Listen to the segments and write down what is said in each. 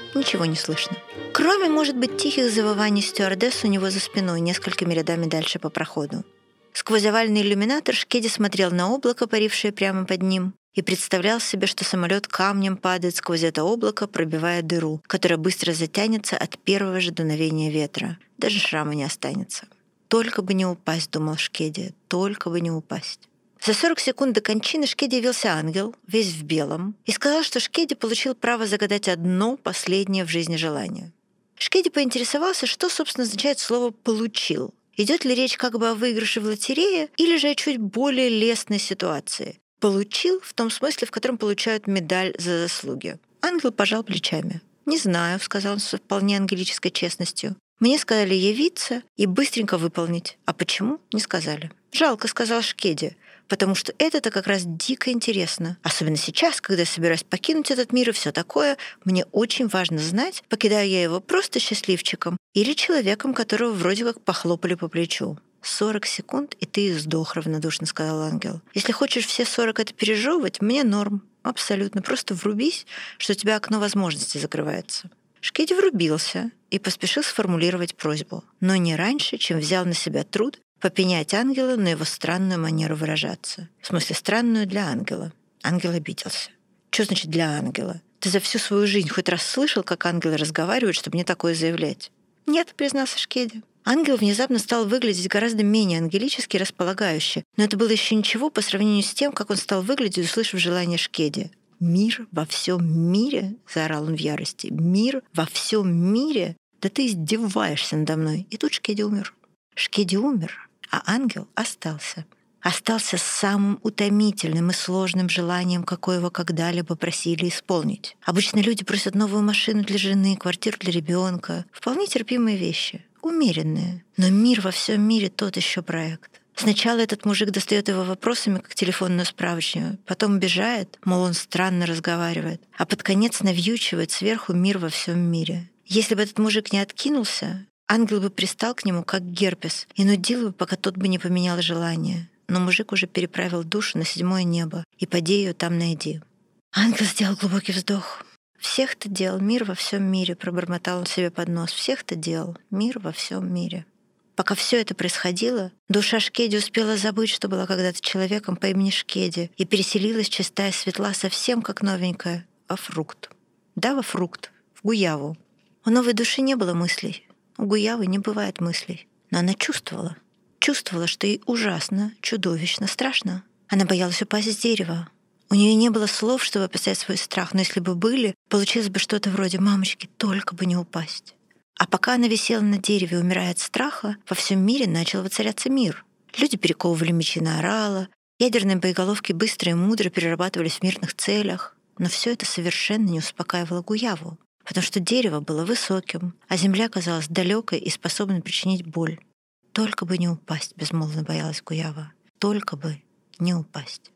Ничего не слышно. Кроме, может быть, тихих завываний стюардесс у него за спиной, несколькими рядами дальше по проходу. Сквозь овальный иллюминатор Шкеди смотрел на облако, парившее прямо под ним, и представлял себе, что самолет камнем падает сквозь это облако, пробивая дыру, которая быстро затянется от первого же дуновения ветра. Даже шрама не останется. «Только бы не упасть», — думал Шкеди, — «только бы не упасть». За 40 секунд до кончины Шкеди явился ангел, весь в белом, и сказал, что Шкеди получил право загадать одно последнее в жизни желание. Шкеди поинтересовался, что, собственно, означает слово «получил». Идет ли речь как бы о выигрыше в лотерее или же о чуть более лестной ситуации? «Получил» в том смысле, в котором получают медаль за заслуги. Ангел пожал плечами. «Не знаю», — сказал он с вполне ангелической честностью. «Мне сказали явиться и быстренько выполнить. А почему? Не сказали». «Жалко», — сказал Шкеди, «потому что это-то как раз дико интересно. Особенно сейчас, когда я собираюсь покинуть этот мир и все такое, мне очень важно знать, покидаю я его просто счастливчиком или человеком, которого вроде как похлопали по плечу». 40 секунд, и ты сдох, равнодушно сказал ангел. Если хочешь все 40 это пережевывать, мне норм. Абсолютно. Просто врубись, что у тебя окно возможностей закрывается. Шкеди врубился и поспешил сформулировать просьбу, но не раньше, чем взял на себя труд попенять ангела на его странную манеру выражаться. В смысле, странную для ангела. Ангел обиделся. Что значит «для ангела»? Ты за всю свою жизнь хоть раз слышал, как ангелы разговаривают, чтобы мне такое заявлять? Нет, признался Шкеди. Ангел внезапно стал выглядеть гораздо менее ангелически и располагающе, но это было еще ничего по сравнению с тем, как он стал выглядеть, услышав желание Шкеди. «Мир во всем мире?» — заорал он в ярости. «Мир во всем мире? Да ты издеваешься надо мной!» И тут Шкеди умер. Шкеди умер, а ангел остался. Остался с самым утомительным и сложным желанием, какое его когда-либо просили исполнить. Обычно люди просят новую машину для жены, квартиру для ребенка. Вполне терпимые вещи, умеренные. Но мир во всем мире тот еще проект. Сначала этот мужик достает его вопросами, как телефонную справочную, потом обижает, мол, он странно разговаривает, а под конец навьючивает сверху мир во всем мире. Если бы этот мужик не откинулся, ангел бы пристал к нему, как герпес, и нудил бы, пока тот бы не поменял желание. Но мужик уже переправил душу на 7-е небо, и поди ее там найди. Ангел сделал глубокий вздох. «Всех ты делал, мир во всем мире», — пробормотал он себе под нос. «Всех ты делал, мир во всем мире». Пока все это происходило, душа Шкеди успела забыть, что была когда-то человеком по имени Шкеди, и переселилась чистая светла совсем как новенькая во фрукт. Да, во фрукт, в гуяву. У новой души не было мыслей. У гуявы не бывает мыслей. Но она чувствовала. Чувствовала, что ей ужасно, чудовищно, страшно. Она боялась упасть с дерева. У нее не было слов, чтобы описать свой страх, но если бы были, получилось бы что-то вроде «мамочки, только бы не упасть». А пока она висела на дереве, умирая от страха, во всем мире начал воцаряться мир. Люди перековывали мечи на орала, ядерные боеголовки быстро и мудро перерабатывались в мирных целях. Но все это совершенно не успокаивало гуяву, потому что дерево было высоким, а земля казалась далекой и способной причинить боль. «Только бы не упасть», — безмолвно боялась гуява. «Только бы не упасть».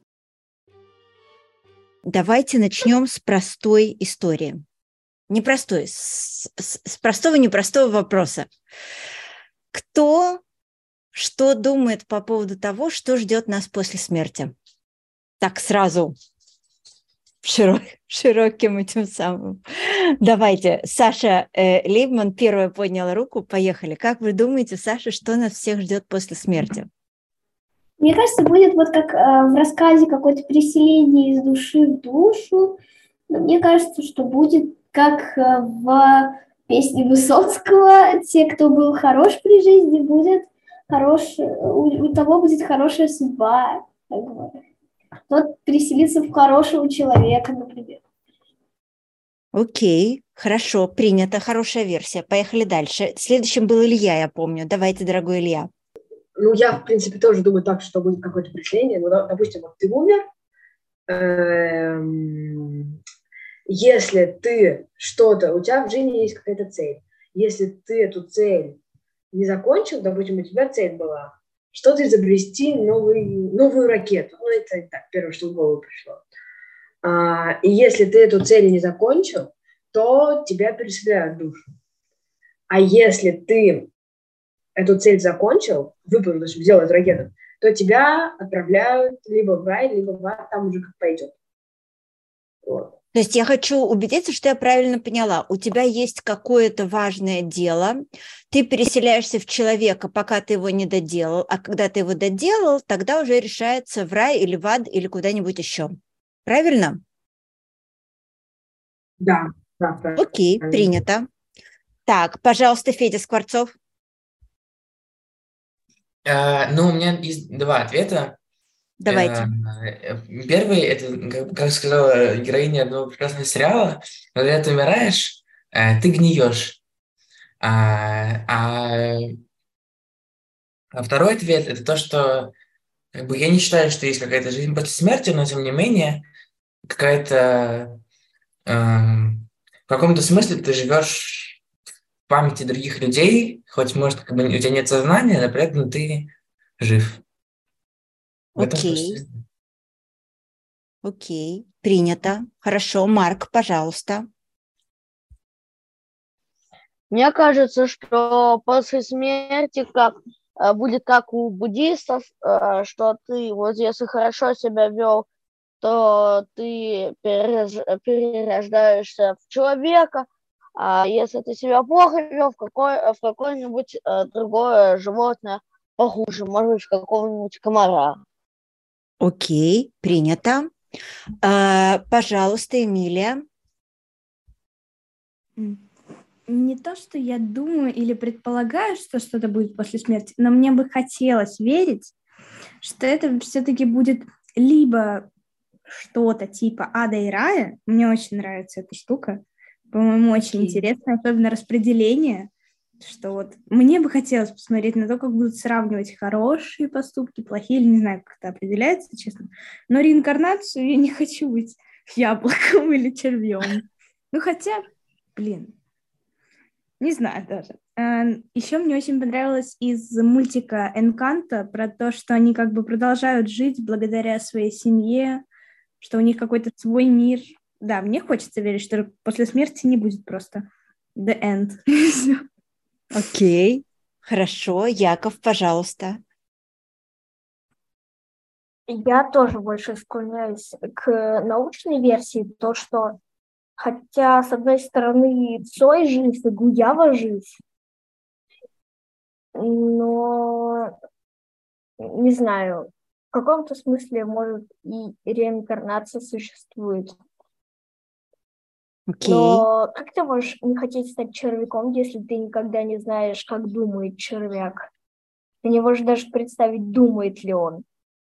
Давайте начнем с простой истории. Непростой, с простого непростого вопроса. Кто что думает по поводу того, что ждет нас после смерти? Так сразу широким этим самым. Давайте. Саша Лейбман первая подняла руку. Поехали. Как вы думаете, Саша, что нас всех ждет после смерти? Мне кажется, будет вот как в рассказе какое-то переселение из души в душу. Но мне кажется, что будет как в песне Высоцкого: те, кто был хорош при жизни, будет хорош, у того будет хорошая судьба. Как бы. Тот переселится в хорошего человека, например. Окей, хорошо, принято, хорошая версия. Поехали дальше. Следующим был Илья, я помню. Давайте, дорогой Илья. Ну, я, в принципе, тоже думаю так, что будет какое-то преследование. Ну, допустим, вот ты умер, если ты что-то, у тебя в жизни есть какая-то цель. Если ты эту цель не закончил, допустим, у тебя цель была что-то изобрести, новую ракету. Ну, это так, первое, что в голову пришло. И если ты эту цель не закончил, то тебя переселяют в душу. А если ты эту цель закончил, выполнил, то есть сделал эту ракету, то тебя отправляют либо в рай, либо в ад, там уже как пойдет. Вот. То есть я хочу убедиться, что я правильно поняла. У тебя есть какое-то важное дело, ты переселяешься в человека, пока ты его не доделал, а когда ты его доделал, тогда уже решается в рай или в ад или куда-нибудь еще. Правильно? Да, да, Окей, правильно. принято. Так, пожалуйста, Федя Скворцов. Ну, у меня есть два ответа. Давайте. Первый, это, как сказала героиня одного прекрасного сериала, когда ты умираешь, ты гниешь. А, а, а второй ответ, это то, что как бы я не считаю, что есть какая-то жизнь после смерти, но тем не менее какая-то в каком-то смысле ты живешь в памяти других людей, хоть, может, как бы у тебя нет сознания, но при этом ты жив. В этом Окей, смысле. окей, принято. Хорошо, Марк, пожалуйста. Мне кажется, что после смерти будет как у буддистов, что ты вот если хорошо себя вел, то ты перерождаешься в человека, а если ты себя плохо вел, в какое-нибудь другое животное похуже, может быть, в какого-нибудь комара. Окей, принято. Пожалуйста, Эмилия. Не то, что я думаю или предполагаю, что что-то будет после смерти, но мне бы хотелось верить, что это все-таки будет либо что-то типа ада и рая. Мне очень нравится эта штука. По-моему, очень интересно, особенно распределение, что вот мне бы хотелось посмотреть на то, как будут сравнивать хорошие поступки, плохие, или не знаю, как это определяется, честно. Но реинкарнацию я не хочу быть яблоком или червем. Ну, хотя, блин, не знаю даже. Еще мне очень понравилось из мультика «Энканто» про то, что они как бы продолжают жить благодаря своей семье, что у них какой-то свой мир. Да, мне хочется верить, что после смерти не будет просто the end. Окей, хорошо. Яков, пожалуйста. Я тоже больше склоняюсь к научной версии, то, что хотя, с одной стороны, Цой жив и Гуява жив, но, не знаю, в каком-то смысле, может, и реинкарнация существует. Окей. Но как ты можешь не хотеть стать червяком, если ты никогда не знаешь, как думает червяк? Ты не можешь даже представить, думает ли он.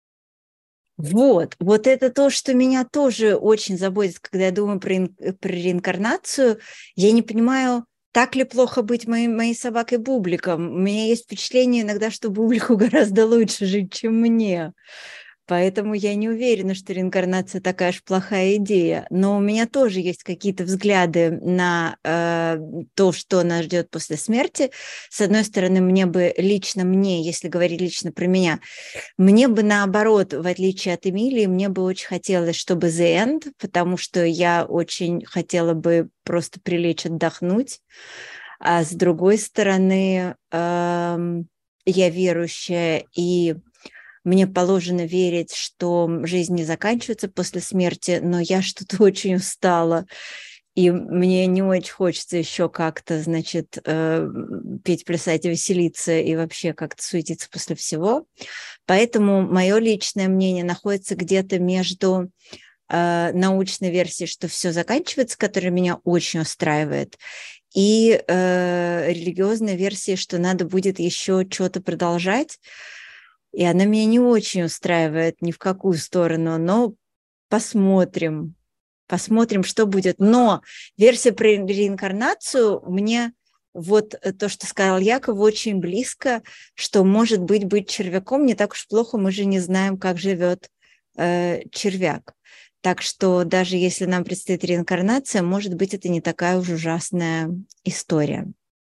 Вот это то, что меня тоже очень заботит, когда я думаю про реинкарнацию. Я не понимаю, так ли плохо быть моей собакой Бубликом. У меня есть впечатление иногда, что Бублику гораздо лучше жить, чем мне. Поэтому я не уверена, что реинкарнация такая уж плохая идея. Но у меня тоже есть какие-то взгляды на то, что нас ждет после смерти. С одной стороны, лично мне, если говорить лично про меня, мне бы наоборот, в отличие от Эмилии, мне бы очень хотелось, чтобы the end, потому что я очень хотела бы просто прилечь отдохнуть. А с другой стороны, я верующая, и мне положено верить, что жизнь не заканчивается после смерти, но я что-то очень устала, и мне не очень хочется еще как-то, значит, петь, плясать, веселиться и вообще как-то суетиться после всего. Поэтому мое личное мнение находится где-то между научной версией, что все заканчивается, которая меня очень устраивает, и религиозной версией, что надо будет еще что-то продолжать. И она меня не очень устраивает ни в какую сторону, но посмотрим, что будет. Но версия про реинкарнацию мне вот то, что сказал Яков, очень близко, что, может быть червяком не так уж плохо, мы же не знаем, как живет червяк. Так что даже если нам предстоит реинкарнация, может быть, это не такая уж ужасная история.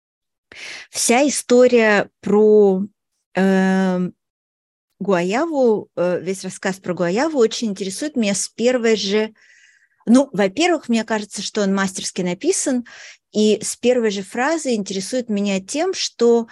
Вся история про Гуаяву, весь рассказ про Гуаяву очень интересует меня с первой же... Ну, во-первых, мне кажется, что он мастерски написан, и с первой же фразы интересует меня тем, что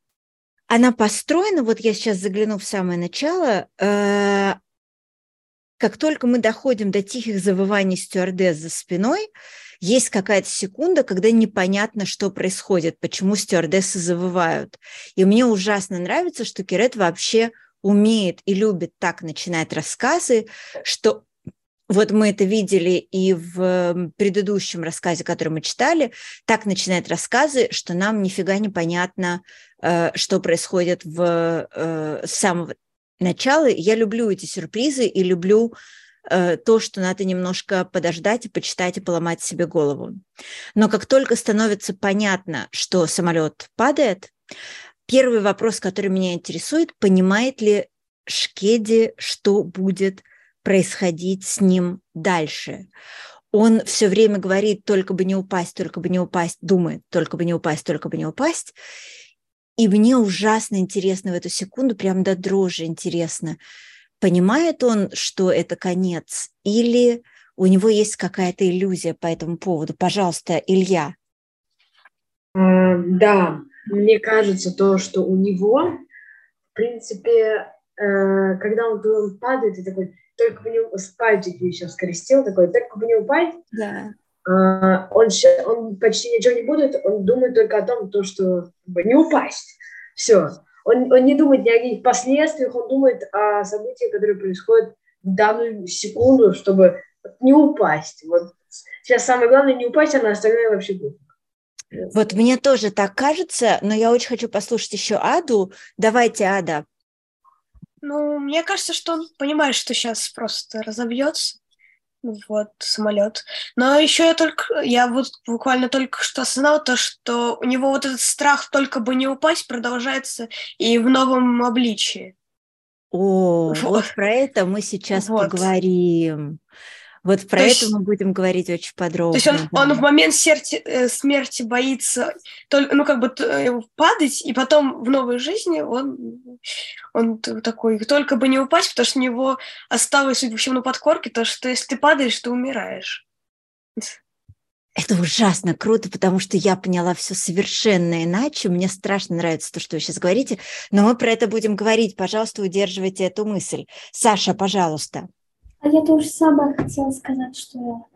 она построена, вот я сейчас загляну в самое начало, как только мы доходим до тихих завываний стюардесс за спиной, есть какая-то секунда, когда непонятно, что происходит, почему стюардессы завывают. И мне ужасно нравится, что Кирет вообще умеет и любит так начинать рассказы, что вот мы это видели и в предыдущем рассказе, который мы читали, так начинает рассказы, что нам нифига не понятно, что происходит с самого начала. Я люблю эти сюрпризы и люблю то, что надо немножко подождать и почитать и поломать себе голову. Но как только становится понятно, что самолет падает, первый вопрос, который меня интересует, понимает ли Шкеди, что будет происходить с ним дальше. Он все время говорит: только бы не упасть, думает: только бы не упасть, только бы не упасть. И мне ужасно интересно в эту секунду, прям до дрожи интересно, понимает он, что это конец, или у него есть какая-то иллюзия по этому поводу? Пожалуйста, Илья. Да, мне кажется, то, что у него, в принципе, когда он падает, и такой: только бы не упасть, пальчики еще скрестил, такой: только бы не упасть. Да. Он почти ничего не будет, он думает только о том, что не упасть. Все. Он не думает ни о каких последствиях, он думает о событиях, которые происходят в данную секунду, чтобы не упасть. Вот сейчас самое главное не упасть, а на остальное вообще будет. Вот мне тоже так кажется, но я очень хочу послушать еще Аду. Давайте, Ада. Ну, мне кажется, что он понимает, что сейчас просто разобьется, вот, самолет. Но еще я вот буквально только что осознала то, что у него вот этот страх только бы не упасть продолжается и в новом обличии. Вот про это мы сейчас поговорим. Вот про это мы будем говорить очень подробно. То есть он в момент смерти боится падать, и потом в новой жизни он такой: только бы не упасть, потому что у него осталось, судя по всему, на подкорке, то, что если ты падаешь, ты умираешь. Это ужасно круто, потому что я поняла все совершенно иначе. Мне страшно нравится то, что вы сейчас говорите, но мы про это будем говорить. Пожалуйста, удерживайте эту мысль. Саша, пожалуйста. А я тоже самое хотела сказать, что...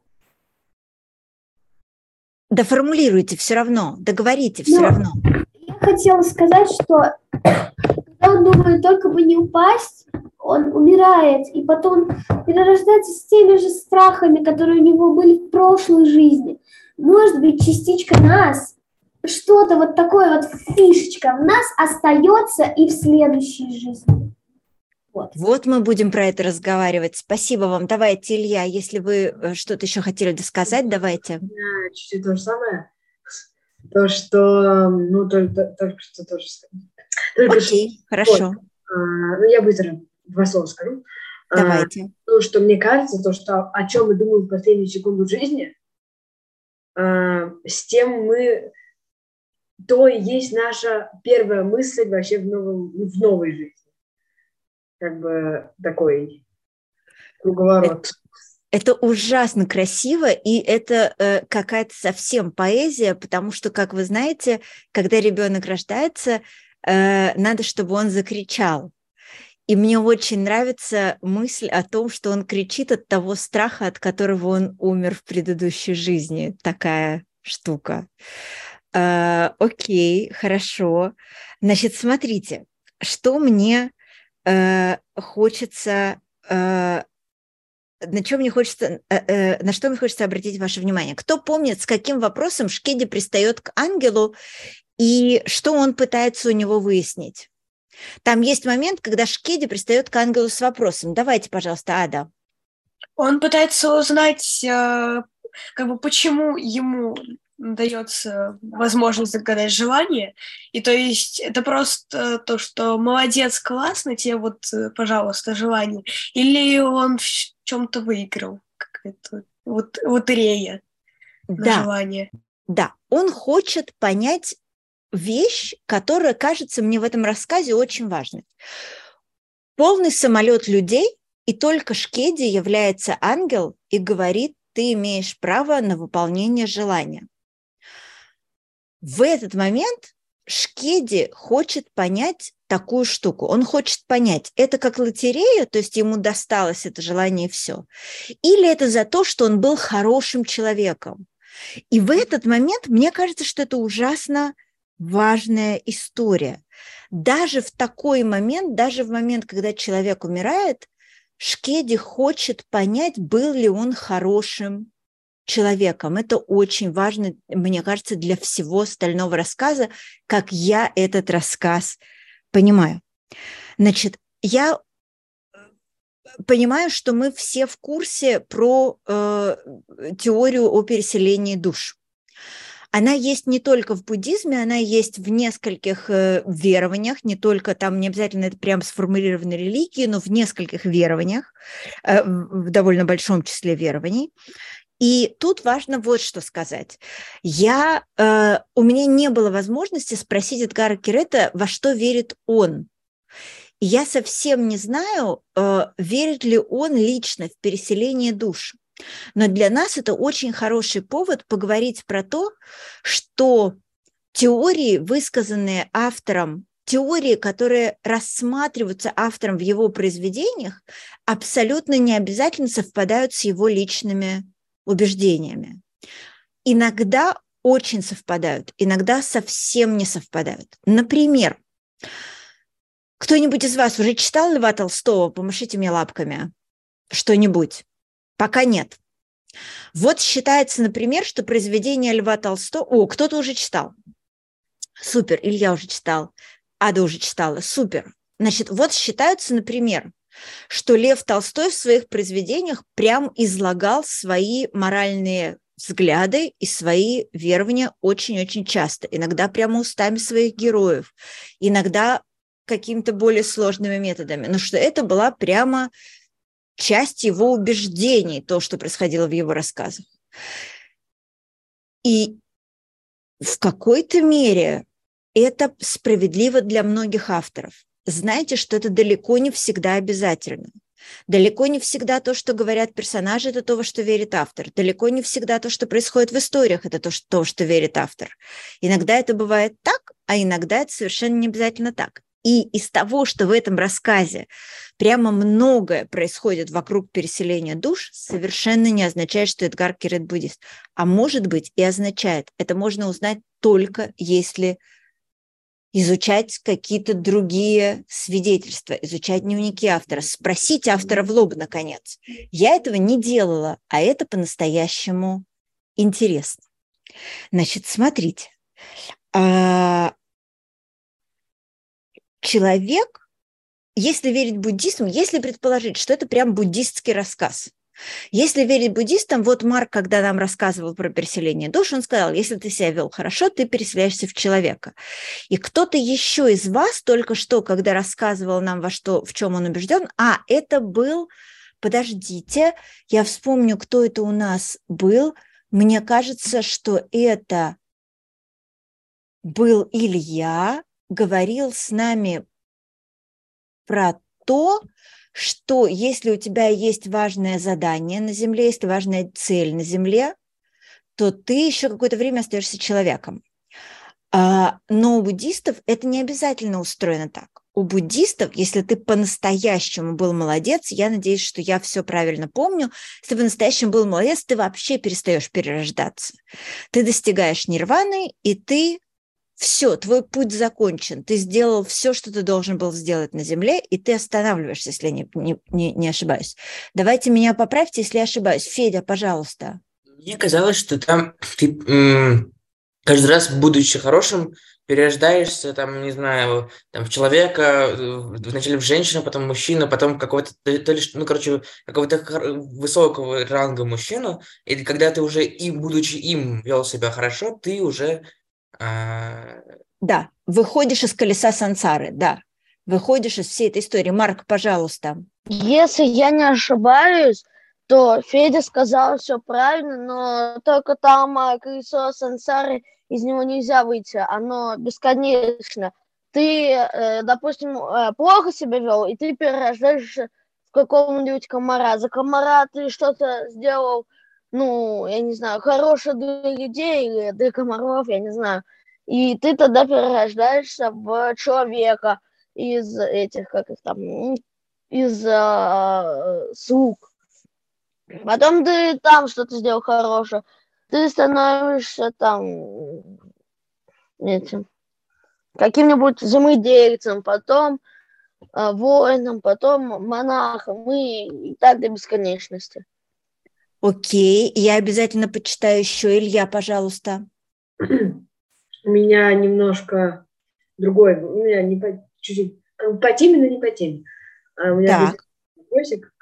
Да формулируйте все равно, договорите все равно. Я хотела сказать, что когда он думает только бы не упасть, он умирает, и потом перерождается с теми же страхами, которые у него были в прошлой жизни. Может быть, частичка нас, что-то вот такое вот, фишечка в нас остается и в следующей жизни. Вот мы будем про это разговаривать. Спасибо вам. Давайте, Илья, если вы что-то еще хотели досказать, давайте. Чуть-чуть то же самое. То, что... только что тоже сказать. Окей, хорошо. Я быстро 2 слова скажу. Давайте. То, что мне кажется, то, что о чем мы думаем в последнюю секунду жизни, с тем то и есть наша первая мысль вообще в новой жизни. Как бы такой круговорот. Это ужасно красиво, и это какая-то совсем поэзия, потому что, как вы знаете, когда ребенок рождается, надо, чтобы он закричал. И мне очень нравится мысль о том, что он кричит от того страха, от которого он умер в предыдущей жизни. Такая штука. Окей, хорошо. Значит, смотрите, что мне хочется... на что мне хочется обратить ваше внимание? Кто помнит, с каким вопросом Шкеди пристает к ангелу и что он пытается у него выяснить? Там есть момент, когда Шкеди пристает к ангелу с вопросом. Давайте, пожалуйста, Ада. Он пытается узнать, почему ему дается возможность загадать желание. И то есть это просто то, что молодец, классно, тебе вот, пожалуйста, желание. Или он в чем-то выиграл, какая-то лотерея на желание. Да, он хочет понять вещь, которая кажется мне в этом рассказе очень важной. Полный самолет людей, и только Шкеди является ангел и говорит: ты имеешь право на выполнение желания. В этот момент Шкеди хочет понять, такую штуку. Он хочет понять, это как лотерея, то есть ему досталось это желание и все, или это за то, что он был хорошим человеком. И в этот момент мне кажется, что это ужасно важная история. Даже в такой момент, даже в момент, когда человек умирает, Шкеди хочет понять, был ли он хорошим человеком. Это очень важно, мне кажется, для всего остального рассказа, как я этот рассказ понимаю. Значит, я понимаю, что мы все в курсе про теорию о переселении душ. Она есть не только в буддизме, она есть в нескольких верованиях, не только там, не обязательно это прям сформулированной религии, но в нескольких верованиях, в довольно большом числе верований. И тут важно вот что сказать. У меня не было возможности спросить Эдгара Керета, во что верит он. И я совсем не знаю, верит ли он лично в переселение душ. Но для нас это очень хороший повод поговорить про то, что теории, высказанные автором, теории, которые рассматриваются автором в его произведениях, абсолютно не обязательно совпадают с его личными убеждениями. Иногда очень совпадают, иногда совсем не совпадают. Например, кто-нибудь из вас уже читал Льва Толстого? Помашите мне лапками. Что-нибудь? Пока нет. Вот считается, например, что произведение Льва Толстого... О, кто-то уже читал. Супер. Илья уже читал. Ада уже читала. Супер. Значит, вот считается, например, что Лев Толстой в своих произведениях прям излагал свои моральные взгляды и свои верования очень-очень часто. Иногда прямо устами своих героев. Иногда какими-то более сложными методами. Но что это была прямо часть его убеждений, то, что происходило в его рассказах. И в какой-то мере это справедливо для многих авторов. Знаете, что это далеко не всегда обязательно. Далеко не всегда то, что говорят персонажи, это то, во что верит автор. Далеко не всегда то, что происходит в историях, это то, что верит автор. Иногда это бывает так, а иногда это совершенно не обязательно так. И из того, что в этом рассказе прямо многое происходит вокруг переселения душ, совершенно не означает, что Эдгар Керет буддист. А может быть и означает. Это можно узнать только если изучать какие-то другие свидетельства, изучать дневники автора, спросить автора в лоб, наконец. Я этого не делала, а это по-настоящему интересно. Значит, смотрите. Человек, если верить буддизму, если предположить, что это прям буддистский рассказ, если верить буддистам, вот Марк, когда нам рассказывал про переселение душ, он сказал, если ты себя вел хорошо, ты переселяешься в человека. И кто-то еще из вас только что, когда рассказывал нам, в чем он убежден, это был, подождите, я вспомню, кто это у нас был, мне кажется, что это был Илья, говорил с нами про то, что если у тебя есть важное задание на Земле, если важная цель на Земле, то ты еще какое-то время остаешься человеком. Но у буддистов это не обязательно устроено так. У буддистов, если ты по-настоящему был молодец, я надеюсь, что я все правильно помню, если ты по-настоящему был молодец, ты вообще перестаешь перерождаться. Ты достигаешь нирваны, и ты все, твой путь закончен, ты сделал все, что ты должен был сделать на Земле, и ты останавливаешься, если я не ошибаюсь. Давайте меня поправьте, если я ошибаюсь. Федя, пожалуйста. Мне казалось, что там ты каждый раз, будучи хорошим, перерождаешься, там, не знаю, там, в человека, вначале в женщину, потом в мужчину, потом какого-то, какого-то высокого ранга мужчину, и когда ты уже будучи им, вел себя хорошо, ты уже... Да, выходишь из колеса сансары, да, выходишь из всей этой истории. Марк, пожалуйста. Если я не ошибаюсь, то Федя сказал все правильно, но только там колесо сансары, из него нельзя выйти, оно бесконечно. Ты, допустим, плохо себя вел, и ты перерождаешься в какого-нибудь комара. За комара ты что-то сделал, я не знаю, хорошее для людей или для комаров, я не знаю. И ты тогда перерождаешься в человека. из этих, как их там, из слуг. Потом ты там что-то сделал хорошее. Ты становишься там этим, каким-нибудь земледельцем, потом воином, потом монахом и так до бесконечности. Окей, я обязательно почитаю еще. Илья, пожалуйста. У меня немножко другой, у меня чуть-чуть по теме, но не по теме. У меня Так. вопросик.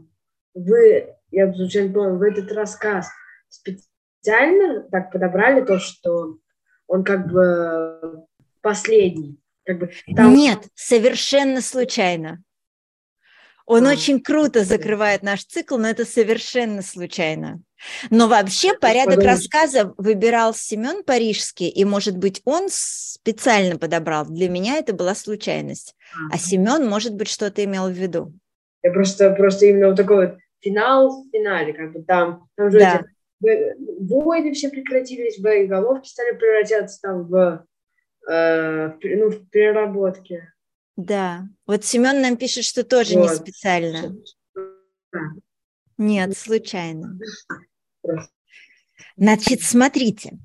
Я случайно понял, вы этот рассказ специально так подобрали то, что он как бы последний? Как бы, там... Нет, совершенно случайно. Он очень круто закрывает наш цикл, но это совершенно случайно. Но вообще порядок рассказа выбирал Семен Парижский, и, может быть, он специально подобрал. Для меня это была случайность. А Семен, может быть, что-то имел в виду. Я просто именно вот такой вот финал в финале, как бы там же да. эти войны все прекратились, боеголовки стали превращаться там в переработке. Да, вот Семен нам пишет, что тоже не специально. Нет, случайно. Значит, смотрите.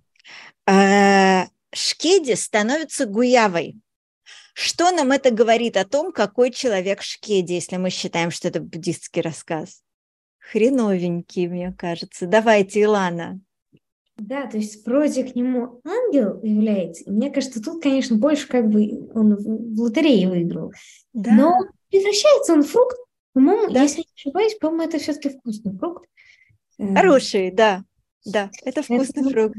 Шкеди становится гуявой. Что нам это говорит о том, какой человек Шкеди, если мы считаем, что это буддистский рассказ? Хреновенький, мне кажется. Давайте, Илана. Да, то есть вроде к нему ангел является. И мне кажется, тут, конечно, больше как бы он в лотерее выиграл. Да. Но превращается он в фрукт. По-моему, если не ошибаюсь, по-моему, это все-таки вкусный фрукт. Хороший, да. Да, это вкусный фрукт.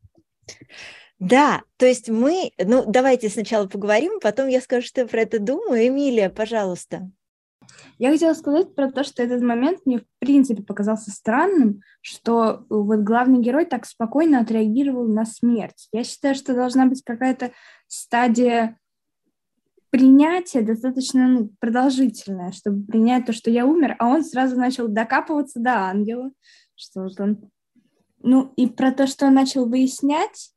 Да, то есть давайте сначала поговорим, потом я скажу, что я про это думаю. Эмилия, пожалуйста. Я хотела сказать про то, что этот момент мне в принципе показался странным, что вот главный герой так спокойно отреагировал на смерть. Я считаю, что должна быть какая-то стадия принятия достаточно продолжительная, чтобы принять то, что я умер, а он сразу начал докапываться до ангела, что вот он... и про то, что он начал выяснять,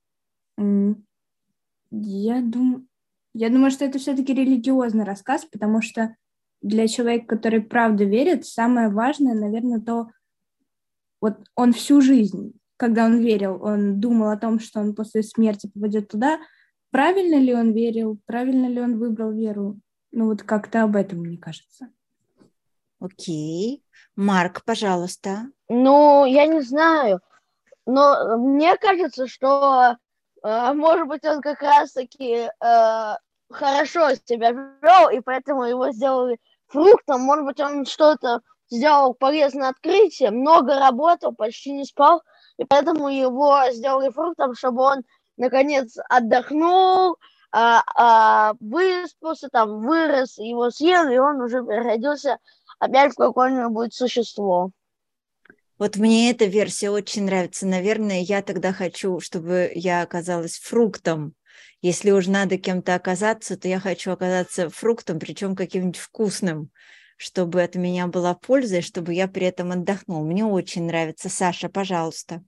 я думаю, что это все-таки религиозный рассказ, потому что для человека, который правда верит, самое важное, наверное, то, вот он всю жизнь, когда он верил, он думал о том, что он после смерти попадет туда. Правильно ли он верил, правильно ли он выбрал веру? Вот как-то об этом, мне кажется. Окей. Марк, пожалуйста. Я не знаю, но мне кажется, что, может быть, он как раз-таки хорошо себя вел, и поэтому его сделали фруктом. Может быть, он что-то сделал полезное открытие, много работал, почти не спал, и поэтому его сделали фруктом, чтобы он, наконец, отдохнул, выспался, там, вырос, его съели, и он уже переродился опять в какое-нибудь существо. Вот мне эта версия очень нравится. Наверное, я тогда хочу, чтобы я оказалась фруктом. Если уж надо кем-то оказаться, то я хочу оказаться фруктом, причем каким-нибудь вкусным, чтобы от меня была польза, и чтобы я при этом отдохнул. Мне очень нравится. Саша, пожалуйста.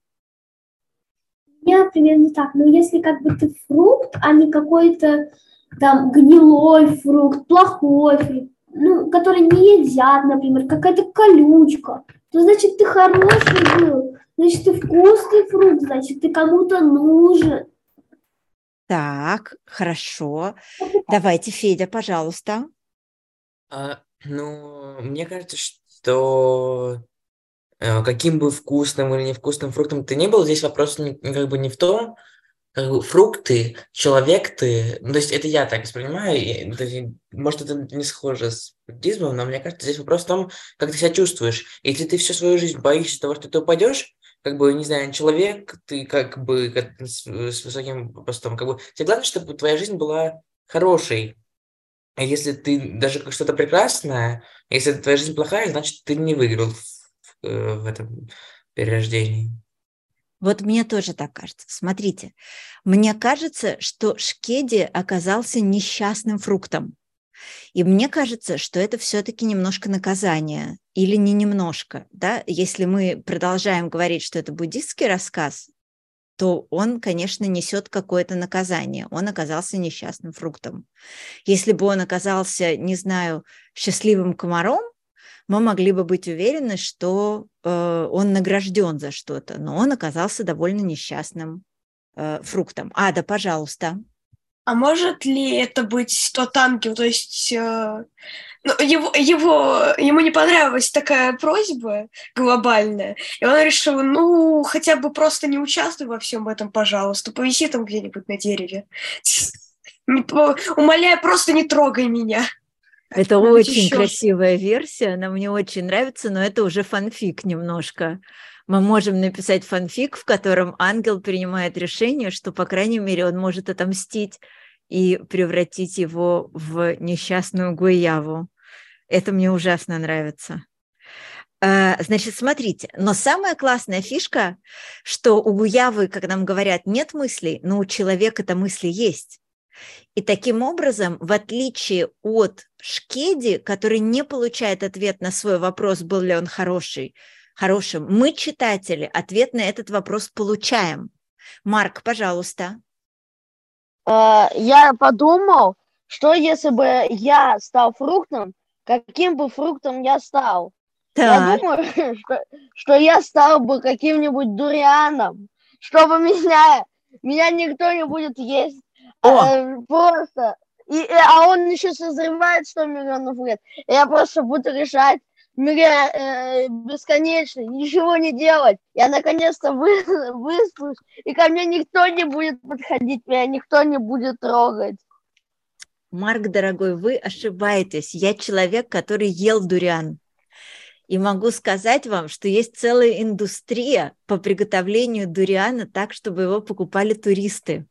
Я примерно так. Но если как бы ты фрукт, а не какой-то там гнилой фрукт, плохой фрукт, который не едят, например, какая-то колючка, то значит ты хороший был, значит ты вкусный фрукт, значит ты кому-то нужен. Так, хорошо. Давайте, Федя, пожалуйста. Мне кажется, что каким бы вкусным или невкусным фруктом ты не был, здесь вопрос как бы не в том, как бы фрукты, человек ты, то есть это я так воспринимаю, может, это не схоже с буддизмом, но мне кажется, здесь вопрос в том, как ты себя чувствуешь. Если ты всю свою жизнь боишься того, что ты упадешь, как бы, не знаю, человек, ты как бы с высоким постом, как бы, тебе главное, чтобы твоя жизнь была хорошей. А если ты даже что-то прекрасное, если твоя жизнь плохая, значит, ты не выиграл в этом перерождении. Вот мне тоже так кажется. Смотрите, мне кажется, что Шкеди оказался несчастным фруктом. И мне кажется, что это все-таки немножко наказание. Или не немножко. Да? Если мы продолжаем говорить, что это буддистский рассказ, то он, конечно, несет какое-то наказание. Он оказался несчастным фруктом. Если бы он оказался, не знаю, счастливым комаром, мы могли бы быть уверены, что он награжден за что-то, но он оказался довольно несчастным фруктом. Ада, пожалуйста. А может ли это быть тот ангел? То есть ему не понравилась такая просьба глобальная, и он решил, хотя бы просто не участвуй во всем этом, пожалуйста, повиси там где-нибудь на дереве. Умоляю, просто не трогай меня. Это Может, очень еще красивая версия, она мне очень нравится, но это уже фанфик немножко. Мы можем написать фанфик, в котором ангел принимает решение, что, по крайней мере, он может отомстить и превратить его в несчастную гуяву. Это мне ужасно нравится. Значит, смотрите, но самая классная фишка, что у гуявы, как нам говорят, нет мыслей, но у человека-то мысли есть. И таким образом, в отличие от Шкеди, который не получает ответ на свой вопрос, был ли он хорошим, мы, читатели, ответ на этот вопрос получаем. Марк, пожалуйста. Я подумал, что если бы я стал фруктом, каким бы фруктом я стал? Я думаю, что я стал бы каким-нибудь дурианом, чтобы меня никто не будет есть. Просто. А он еще созревает 100 миллионов лет. И я просто буду решать бесконечно, ничего не делать. Я наконец-то высплюсь, и ко мне никто не будет подходить, меня никто не будет трогать. Марк, дорогой, вы ошибаетесь. Я человек, который ел дуриан. И могу сказать вам, что есть целая индустрия по приготовлению дуриана так, чтобы его покупали туристы.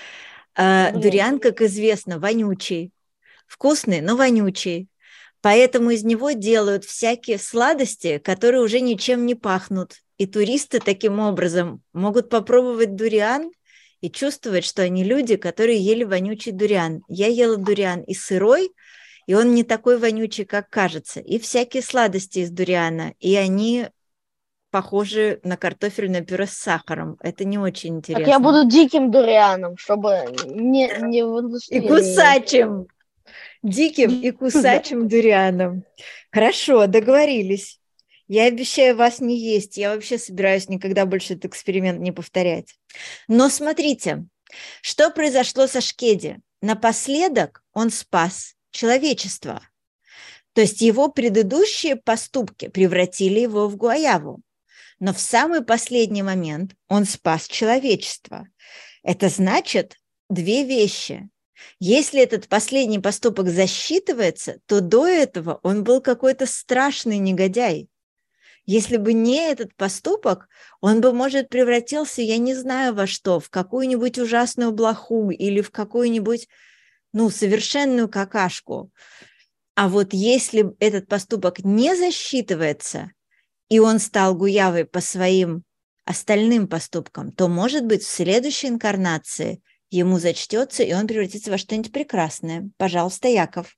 Дуриан, как известно, вонючий. Вкусный, но вонючий. Поэтому из него делают всякие сладости, которые уже ничем не пахнут. И туристы таким образом могут попробовать дуриан и чувствовать, что они люди, которые ели вонючий дуриан. Я ела дуриан и сырой, и он не такой вонючий, как кажется. И всякие сладости из дуриана, и они похожи на картофельное пюре с сахаром. Это не очень интересно. Так я буду диким дурианом, чтобы не и кусачим. Диким и кусачим дурианом. Хорошо, договорились. Я обещаю вас не есть. Я вообще собираюсь никогда больше этот эксперимент не повторять. Но смотрите, что произошло со Шкеди. Напоследок он спас человечество. То есть его предыдущие поступки превратили его в гуаяву. Но в самый последний момент он спас человечество. Это значит две вещи. Если этот последний поступок засчитывается, то до этого он был какой-то страшный негодяй. Если бы не этот поступок, он бы, может, превратился, я не знаю во что, в какую-нибудь ужасную блоху или в какую-нибудь, совершенную какашку. А вот если этот поступок не засчитывается, и он стал гуявой по своим остальным поступкам, то, может быть, в следующей инкарнации ему зачтется, и он превратится во что-нибудь прекрасное. Пожалуйста, Яков.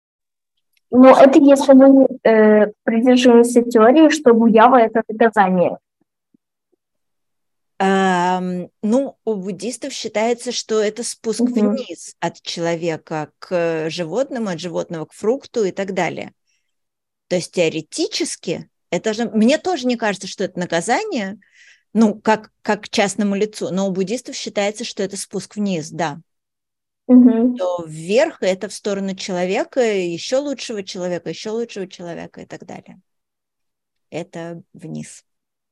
Но это если мы придерживаемся теории, что гуява – это наказание. У буддистов считается, что это спуск вниз от человека к животному, от животного к фрукту и так далее. То есть теоретически, это же, мне тоже не кажется, что это наказание, как частному лицу, но у буддистов считается, что это спуск вниз, да. То вверх – это в сторону человека, еще лучшего человека и так далее. Это вниз.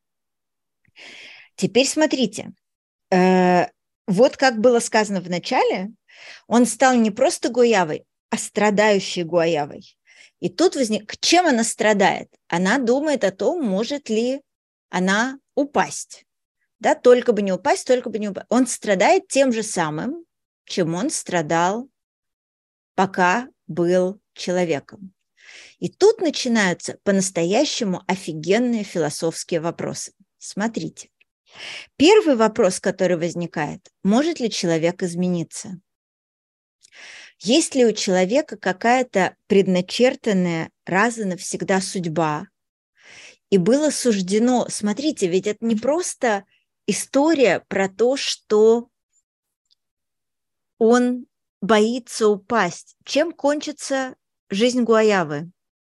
Теперь смотрите, вот как было сказано в начале, он стал не просто гуявой, а страдающей гуявой. И тут чем она страдает? Она думает о том, может ли она упасть. Да, только бы не упасть. Он страдает тем же самым, чем он страдал, пока был человеком. И тут начинаются по-настоящему офигенные философские вопросы. Смотрите. Первый вопрос, который возникает, может ли человек измениться? Есть ли у человека какая-то предначертанная раз и навсегда судьба? И было суждено, смотрите, ведь это не просто история про то, что он боится упасть. Чем кончится жизнь Гуаявы?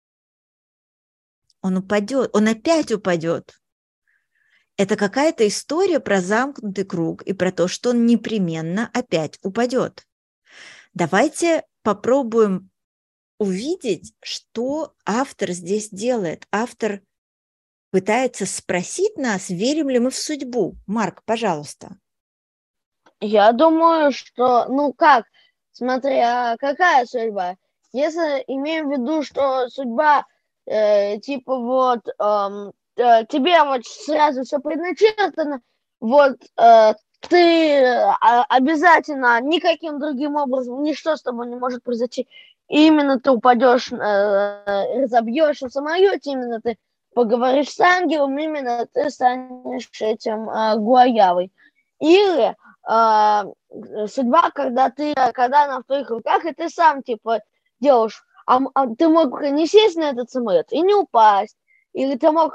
Он упадет, он опять упадет. Это какая-то история про замкнутый круг и про то, что он непременно опять упадет. Давайте попробуем увидеть, что автор здесь делает. Автор пытается спросить нас, верим ли мы в судьбу. Марк, пожалуйста. Я думаю, что, смотря какая судьба. Если имеем в виду, что судьба, тебе вот сразу все предначертано, ты обязательно никаким другим образом, ничто с тобой не может произойти. И именно ты упадешь, разобьешься в самолете, именно ты поговоришь с ангелом, именно ты станешь этим Гуаявой. Или судьба, когда она в твоих руках, и ты сам, делаешь, ты мог не сесть на этот самолет и не упасть, или ты мог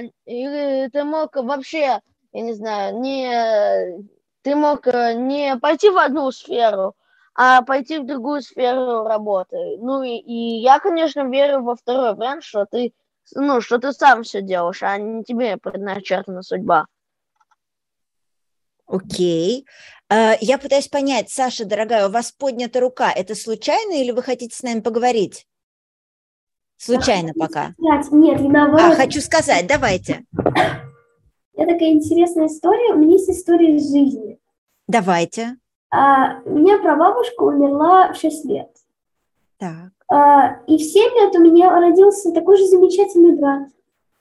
вообще, я не знаю, ты мог не пойти в одну сферу, а пойти в другую сферу работы. Ну и я, конечно, верю во второй вариант, что ты сам все делаешь, а не тебе предначертана судьба. Окей. Я пытаюсь понять, Саша, дорогая, у вас поднята рука. Это случайно или вы хотите с нами поговорить? Случайно пока. Нет, и наоборот. Хочу сказать, давайте. Это такая интересная история. У меня есть история из жизни. Давайте. У меня прабабушка умерла в 6 лет. Так. И в 7 лет у меня родился такой же замечательный брат.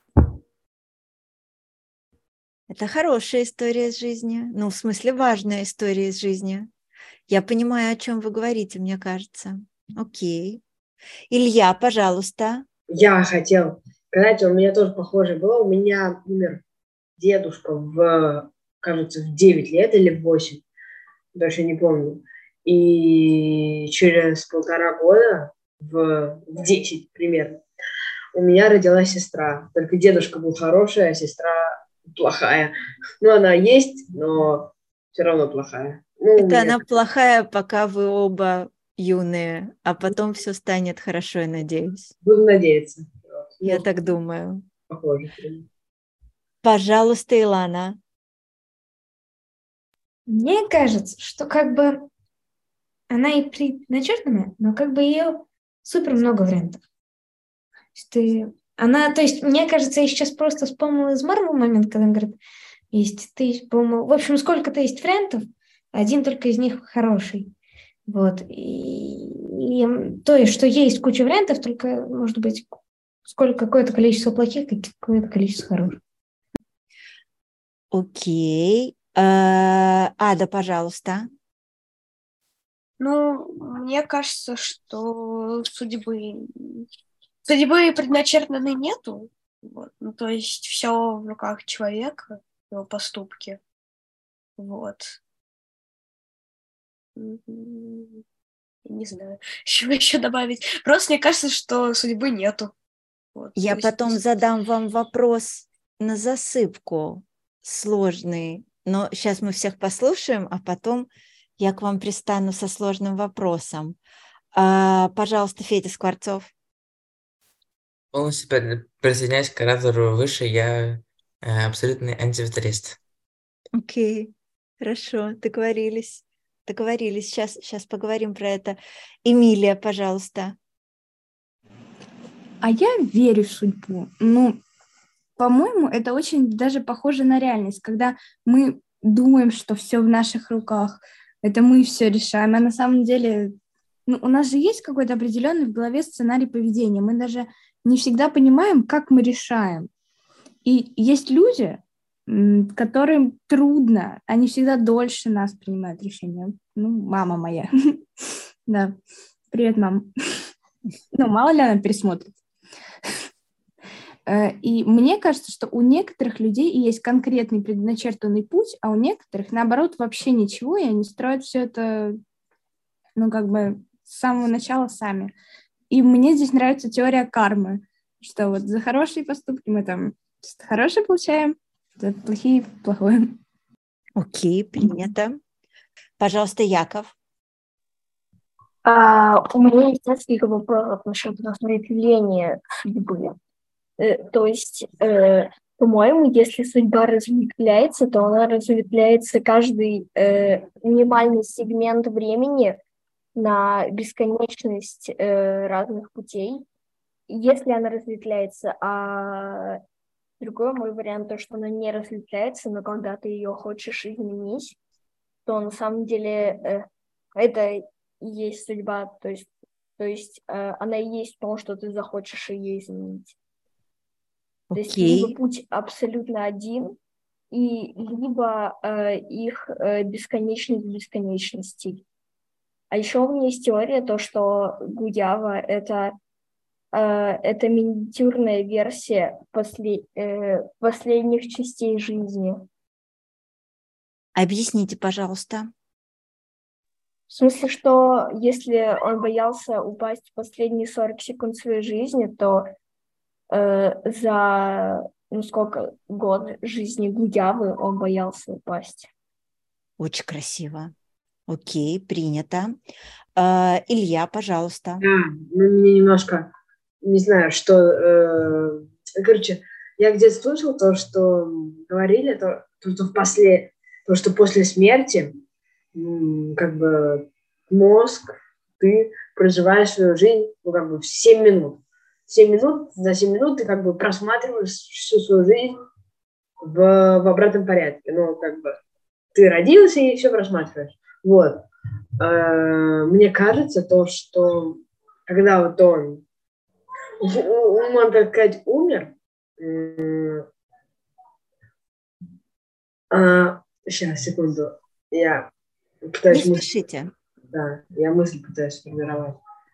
Это хорошая история из жизни. Ну, в смысле, важная история из жизни. Я понимаю, о чем вы говорите, мне кажется. Окей. Илья, пожалуйста. Я хотел сказать, у меня тоже похожее было. У меня умер дедушка кажется, в 9 лет или в 8. Даже не помню. И через 1,5 года, в 10 примерно, у меня родилась сестра. Только дедушка был хороший, а сестра плохая. Ну, она есть, но все равно плохая. Это она плохая, пока вы оба юные, а потом все станет хорошо, я надеюсь. Буду надеяться. Я так думаю. Похоже. Пожалуйста, Илана. Мне кажется, что она и предначертанная, но ее супер много вариантов. То есть мне кажется, я сейчас просто вспомнила из Марвел момент, когда он говорит, есть тысяч, по-моему, в общем, сколько-то есть вариантов, один только из них хороший. Вот. И то есть, что есть куча вариантов, только, может быть, какое-то количество плохих, какое-то количество хороших. Окей. Ада, пожалуйста. Мне кажется, что судьбы предначертанной нету. Вот. То есть все в руках человека, его поступки. Вот. Не знаю, чего еще добавить. Просто мне кажется, что судьбы нету. Вот. Я потом задам вам вопрос на засыпку сложный, но сейчас мы всех послушаем, а потом я к вам пристану со сложным вопросом. Пожалуйста, Федя Скворцов. Полностью присоединяюсь к оратору выше, я абсолютный антивитарист. Окей, хорошо, договорились. Сейчас поговорим про это. Эмилия, пожалуйста. А я верю в судьбу. По-моему, это очень даже похоже на реальность, когда мы думаем, что все в наших руках, это мы все решаем, а на самом деле у нас же есть какой-то определенный в голове сценарий поведения, мы даже не всегда понимаем, как мы решаем. И есть люди, которым трудно, они всегда дольше нас принимают решения. Мама моя. Да, привет, мама. Мало ли она пересмотрит. И мне кажется, что у некоторых людей есть конкретный предначертанный путь, а у некоторых, наоборот, вообще ничего, и они строят все это, с самого начала сами. И мне здесь нравится теория кармы, что за хорошие поступки мы хорошее получаем, за плохие – плохое. Окей, принято. Пожалуйста, Яков. У меня есть несколько вопросов насчет разветвления судьбы. То есть, по-моему, если судьба разветвляется, то она разветвляется каждый минимальный сегмент времени на бесконечность разных путей. Если она разветвляется, а другой мой вариант, то, что она не разветвляется, но когда ты ее хочешь изменить, то на самом деле это и есть судьба, то есть она и есть то, что ты захочешь ее изменить. То есть либо путь абсолютно один, либо их бесконечность бесконечностей. А еще у меня есть теория, то, что Гуява — это миниатюрная версия последних частей жизни. Объясните, пожалуйста. В смысле, что если он боялся упасть в последние 40 секунд своей жизни, то за год жизни Гуявы он боялся упасть. Очень красиво. Окей, принято. Илья, пожалуйста. Мне немножко, не знаю, что... короче, я где-то слышал то, что говорили, то что после смерти как бы мозг, ты проживаешь свою жизнь в 7 минут. За 7 минут ты как бы просматриваешь всю свою жизнь в обратном порядке. Ты родился и все просматриваешь. Вот. Мне кажется, то, что когда вот он, так сказать, умер, сейчас, секунду, я пытаюсь... Не спешите. Да, я мысль пытаюсь сформировать.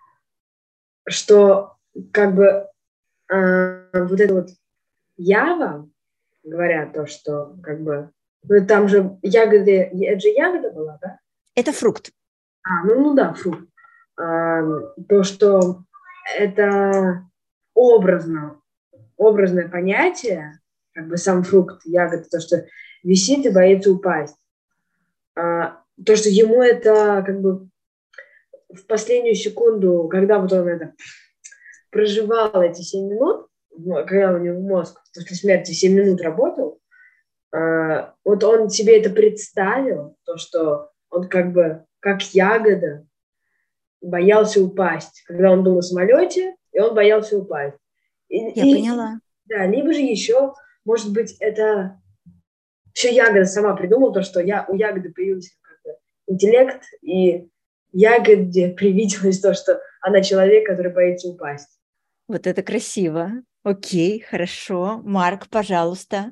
Что как бы вот это вот ява, говорят то, что как бы... там же ягоды... Это же ягода была, да? Это фрукт. Да, фрукт. То, что это образное понятие, как бы сам фрукт, ягода, то, что висит и боится упасть. То, что ему это как бы в последнюю секунду, когда вот он это проживал эти 7 минут, когда у него мозг после смерти 7 минут работал, вот он себе это представил, то, что он как бы как ягода боялся упасть, когда он был на самолете, и он боялся упасть. Я поняла. Да, либо же еще, может быть, это все ягода сама придумала, то, что у ягоды появился интеллект, и ягоде привиделось то, что она человек, который боится упасть. Вот это красиво. Окей, хорошо. Марк, пожалуйста.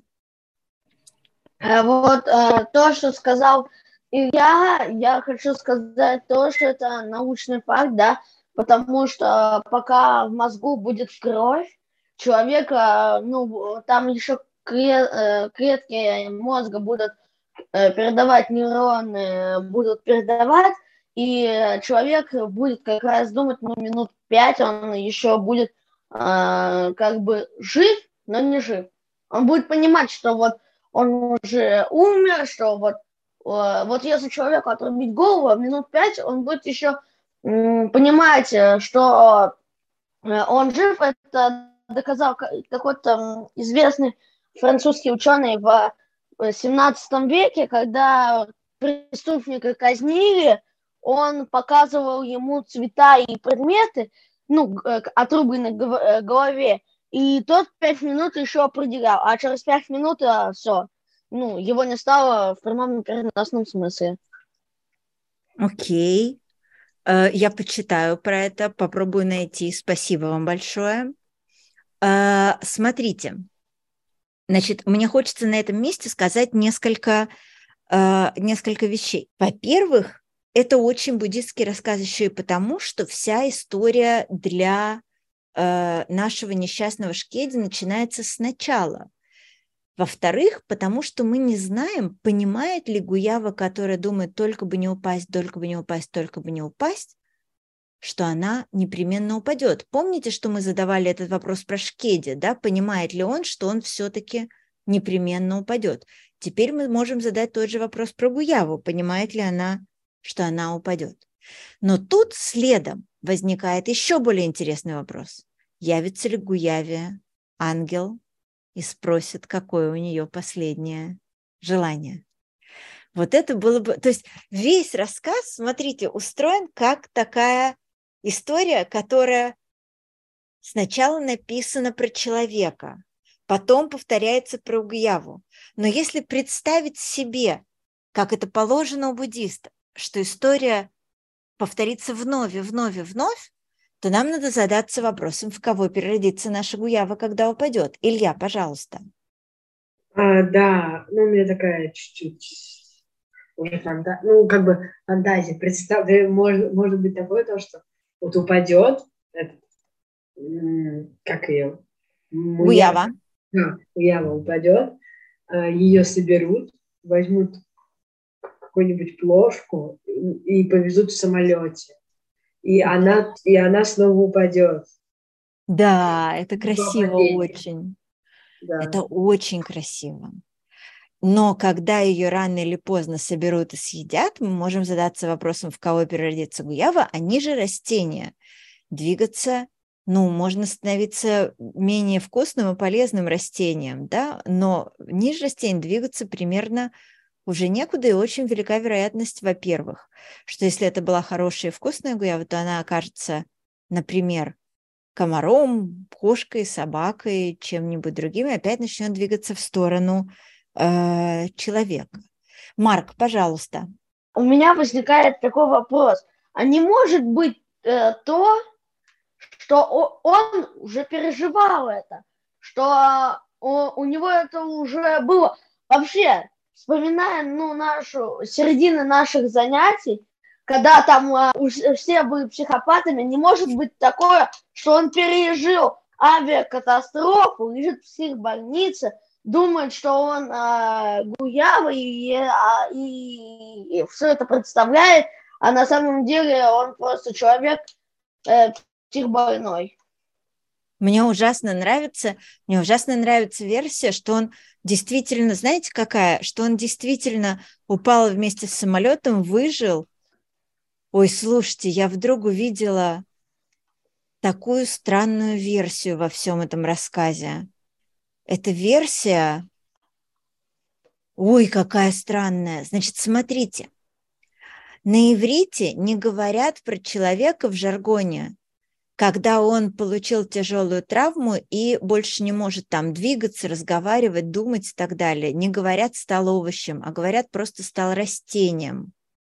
Вот то, что сказал Илья, я хочу сказать то, что это научный факт, да, потому что пока в мозгу будет кровь, человека, там еще клетки мозга будут передавать, нейроны будут передавать, и человек будет как раз думать, минут 5 он еще будет как бы жив, но не жив. Он будет понимать, что вот он уже умер, что вот если человеку отрубить голову, минут 5 он будет еще понимать, что он жив. Это доказал какой-то известный французский ученый в 17 веке, когда преступника казнили, он показывал ему цвета и предметы, отрубленной голове, и тот 5 минут еще определял, а через 5 минут все, его не стало в прямом и переносном смысле. Окей. Я почитаю про это, попробую найти. Спасибо вам большое. Смотрите. Значит, мне хочется на этом месте сказать несколько вещей. Во-первых, это очень буддистский рассказ еще и потому, что вся история для нашего несчастного Шкеди начинается сначала. Во-вторых, потому что мы не знаем, понимает ли Гуява, которая думает только бы не упасть, только бы не упасть, только бы не упасть, что она непременно упадет. Помните, что мы задавали этот вопрос про Шкеди, да? Понимает ли он, что он все-таки непременно упадет. Теперь мы можем задать тот же вопрос про Гуяву. Понимает ли она, что она упадет? Но тут следом возникает еще более интересный вопрос. Явится ли Гуяве ангел и спросит, какое у нее последнее желание? Вот это было бы... То есть весь рассказ, смотрите, устроен как такая история, которая сначала написана про человека, потом повторяется про Гуяву. Но если представить себе, как это положено у буддистов, что история повторится вновь, то нам надо задаться вопросом, в кого переродится наша Гуява, когда упадет. Илья, пожалуйста. Да, ну, у меня такая чуть-чуть уже фантазия. Представь, может быть такое то, что вот упадет, как ее? Гуява. Гуява упадет, ее соберут, возьмут какую-нибудь плошку и повезут в самолете. И она снова упадет. Да, это красиво очень. Да. Это очень красиво. Но когда ее рано или поздно соберут и съедят, мы можем задаться вопросом, в кого переродится Гуява. Они же растения. Двигаться, можно становиться менее вкусным и полезным растением, да? Но ниже растений двигаться примерно уже некуда, и очень велика вероятность, во-первых, что если это была хорошая и вкусная Гуява, то она окажется, например, комаром, кошкой, собакой, чем-нибудь другим, и опять начнет двигаться в сторону человека. Марк, пожалуйста. У меня возникает такой вопрос. А не может быть то, что он уже переживал это, что у него это уже было. Вообще, вспоминая нашу середину наших занятий, когда там все были психопатами, не может быть такое, что он пережил авиакатастрофу, лежит в психбольнице, думает, что он Гуява и все это представляет, а на самом деле он просто человек психбольной. Мне ужасно нравится версия, что он действительно, знаете какая? Что он действительно упал вместе с самолетом, выжил. Ой, слушайте, я вдруг увидела такую странную версию во всем этом рассказе. Эта версия... Ой, какая странная. Значит, смотрите. На иврите не говорят про человека в жаргоне, когда он получил тяжелую травму и больше не может там двигаться, разговаривать, думать и так далее. Не говорят «стал овощем», а говорят просто «стал растением».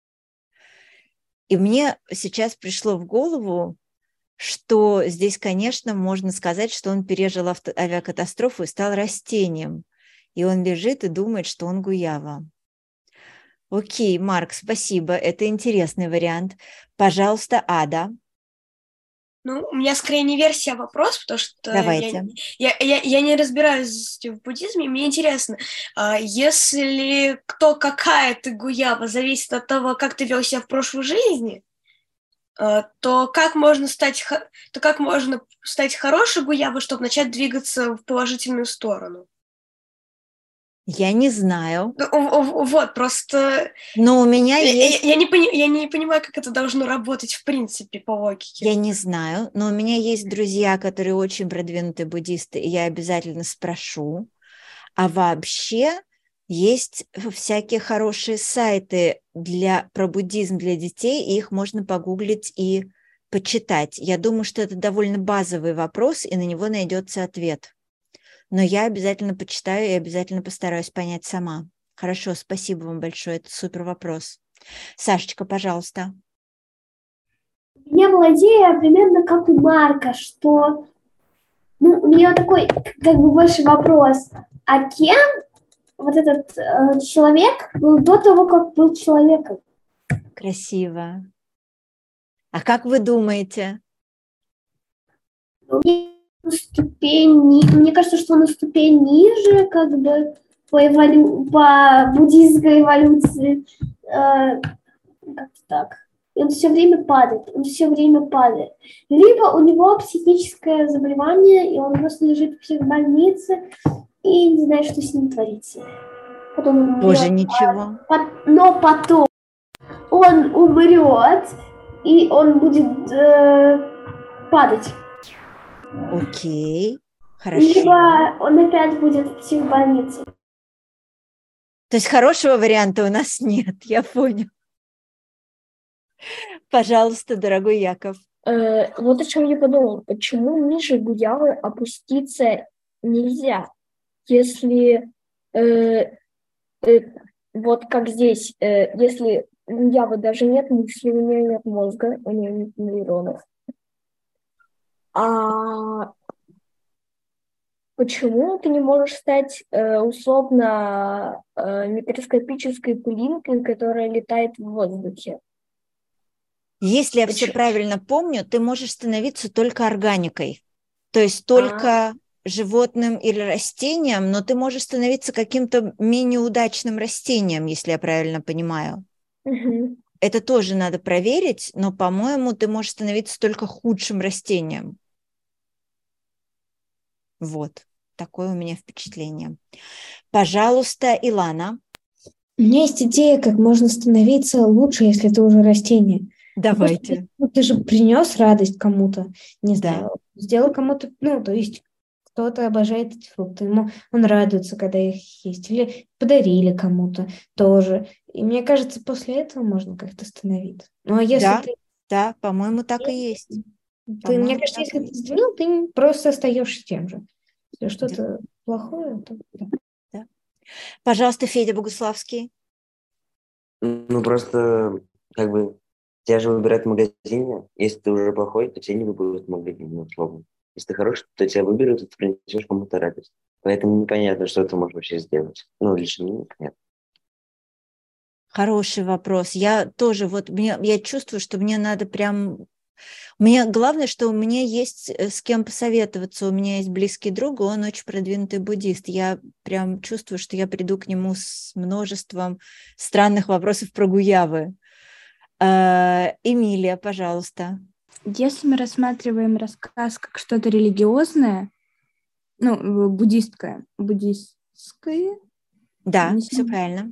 И мне сейчас пришло в голову, что здесь, конечно, можно сказать, что он пережил авиакатастрофу и стал растением. И он лежит и думает, что он Гуява. Окей, Марк, спасибо. Это интересный вариант. Пожалуйста, Ада. У меня скорее не версия, а вопрос, потому что Давайте. Я не разбираюсь в буддизме, мне интересно, если какая ты Гуява, зависит от того, как ты вел себя в прошлой жизни, то как можно стать хорошей Гуявой, чтобы начать двигаться в положительную сторону? Я не знаю. Вот, просто... Но у меня есть... Я не понимаю, как это должно работать в принципе по логике. Я не знаю, но у меня есть друзья, которые очень продвинутые буддисты, и я обязательно спрошу. А вообще есть всякие хорошие сайты про буддизм для детей, и их можно погуглить и почитать. Я думаю, что это довольно базовый вопрос, и на него найдется ответ. Но я обязательно почитаю и обязательно постараюсь понять сама. Хорошо, спасибо вам большое, это супер вопрос. Сашечка, пожалуйста. У меня была идея примерно как у Марка, что у меня такой больше вопрос. А кем вот этот человек был до того, как был человеком? Красиво. А как вы думаете? Мне кажется, что он на ступень ниже, по буддийской эволюции. Как-то так. И он все время падает. Либо у него психическое заболевание, и он просто лежит в психбольнице, и не знает, что с ним творится. Потом он Боже, умрет. ничего. Но потом он умрет, и он будет падать. Окей, Либо хорошо. он опять будет в психбольнице. То есть хорошего варианта у нас нет, я понял. Пожалуйста, дорогой Яков. Вот о чем я подумала. Почему ниже Гуявы опуститься нельзя? Если вот как здесь, если Гуявы даже нет мысли, у нее нет мозга, у нее нет нейронов. А почему ты не можешь стать условно микроскопической пылинкой, которая летает в воздухе? Если я все Почему? правильно помню, ты можешь становиться только органикой, то есть только животным или растением, но ты можешь становиться каким-то менее удачным растением, если я правильно понимаю. Угу. Это тоже надо проверить, но, по-моему, ты можешь становиться только худшим растением. Вот, такое у меня впечатление. Пожалуйста, Илана. У меня есть идея, как можно становиться лучше, если ты уже растение. Давайте. Ты же принес радость кому-то, не Да. знаю, сделал кому-то, то есть кто-то обожает эти фрукты, он радуется, когда их есть, или подарили кому-то тоже. И мне кажется, после этого можно как-то становиться. Ну, а если Да, по-моему, так и есть. мне кажется, если ты изменил, ты просто остаешься тем же. Если что-то плохое, то да. Пожалуйста, Федя Богуславский. Ну, просто, тебя же выбирают в магазине. Если ты уже плохой, то тебя не выберут в магазине, условно. Если ты хороший, то тебя выберут, и ты принесешь кому-то радость. Поэтому непонятно, что ты можешь вообще сделать. Лично мне непонятно. Хороший вопрос. Я тоже, я чувствую, что мне надо Мне главное, что у меня есть с кем посоветоваться. У меня есть близкий друг, он очень продвинутый буддист. Я прям чувствую, что я приду к нему с множеством странных вопросов про гуявы. Эмилия, пожалуйста. Если мы рассматриваем рассказ как что-то религиозное, буддистское, да, все правильно,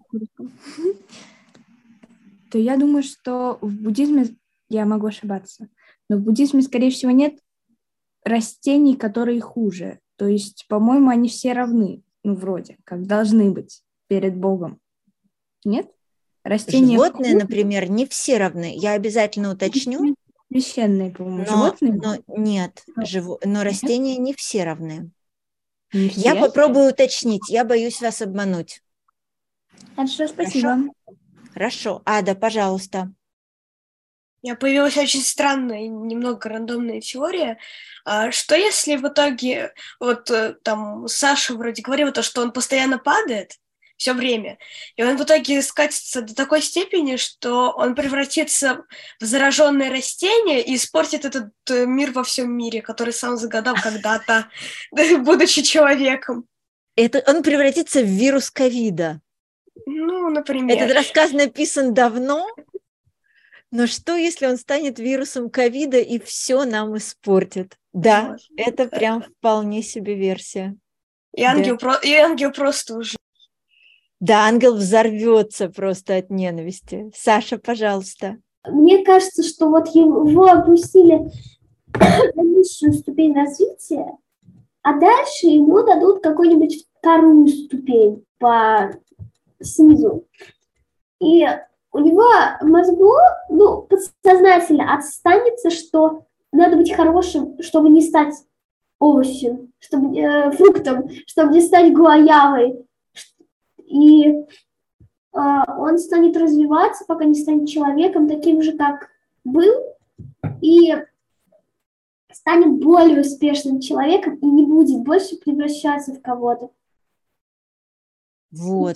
то я думаю, что в буддизме, я могу ошибаться, но в буддизме, скорее всего, нет растений, которые хуже. То есть, по-моему, они все равны, вроде, как должны быть перед Богом. Нет? Растения животные, например, не все равны. Я обязательно уточню. Священные, по-моему, животные. Но растения не все равны. Не все? Я попробую уточнить. Я боюсь вас обмануть. Хорошо, спасибо. Хорошо. Ада, пожалуйста. У меня появилась очень странная, немного рандомная теория. Что если в итоге, там Саша вроде говорила, что он постоянно падает все время, и он в итоге скатится до такой степени, что он превратится в зараженное растение и испортит этот мир во всем мире, который сам загадал когда-то, будучи человеком. Он превратится в вирус ковида. Например. Этот рассказ написан давно, но что, если он станет вирусом ковида и все нам испортит? Да, это прям вполне себе версия. И ангел просто уже. Да, ангел взорвется просто от ненависти. Саша, пожалуйста. Мне кажется, что его опустили на низшую ступень развития, а дальше ему дадут какую-нибудь вторую ступень по снизу. И у него в мозгу, подсознательно останется, что надо быть хорошим, чтобы не стать овощем, фруктом, чтобы не стать гуаявой. И он станет развиваться, пока не станет человеком, таким же, как был, и станет более успешным человеком и не будет больше превращаться в кого-то. Вот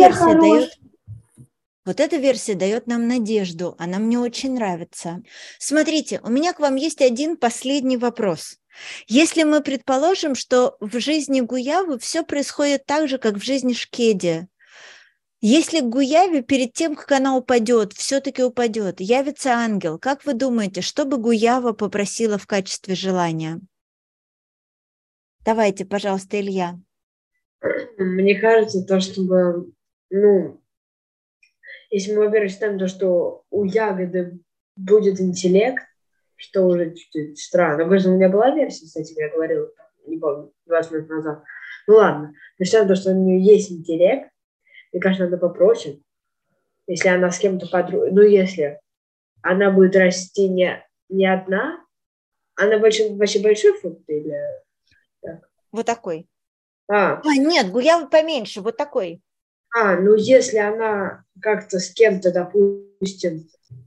эта версия дает нам надежду, она мне очень нравится. Смотрите, у меня к вам есть один последний вопрос. Если мы предположим, что в жизни гуявы все происходит так же, как в жизни шкеди, если к гуяве перед тем, как она упадет, все-таки упадет, явится ангел, как вы думаете, что бы гуява попросила в качестве желания? Давайте, пожалуйста, Илья. Мне кажется, то, чтобы, ну, если мы, во-первых, считаем то, что у ягоды будет интеллект, что уже чуть-чуть странно. Потому у меня была версия, кстати, я говорила, не помню, 20 минут назад. Ну ладно, мы считаем то, что у нее есть интеллект, мне кажется, надо попросить, если она с кем-то ну, если она будет расти не одна, она вообще большой фрукт или так? Вот такой. А, нет, гуявы поменьше, вот такой. ну если она как-то с кем-то, допустим,